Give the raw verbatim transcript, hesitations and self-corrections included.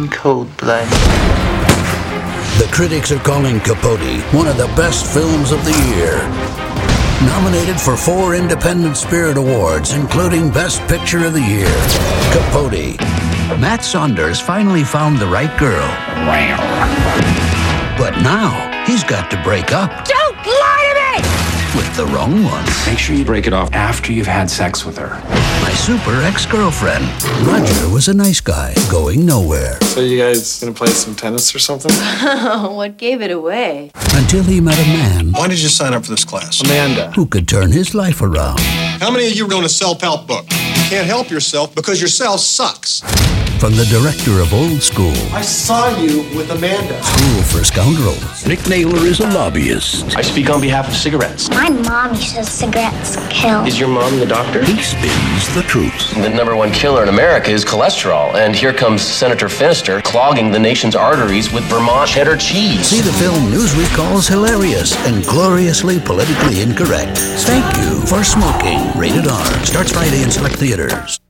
in cold blood. The critics are calling Capote one of the best films of the year. Nominated for four Independent Spirit Awards, including Best Picture of the Year. Capote. Matt Saunders finally found the right girl. But now, he's got to break up. Don't lie to me! With the wrong one. Make sure you break it off after you've had sex with her. My super ex-girlfriend. Roger was a nice guy, going nowhere. So you guys gonna play some tennis or something? What gave it away? Until he met a man. Why did you sign up for this class? Amanda. Who could turn his life around. How many of you are going to self-help book? You can't help yourself because yourself sucks. From the director of Old School. I saw you with Amanda. School for Scoundrels. Nick Naylor is a lobbyist. I speak on behalf of cigarettes. My mommy says cigarettes kill. Is your mom the doctor? He spins the truth. The number one killer in America is cholesterol, and here comes Senator Finister clogging the nation's arteries with Vermont cheddar cheese. See the film Newsweek calls hilarious and gloriously politically incorrect. Thank you for smoking. Rated R. Starts Friday in select theaters.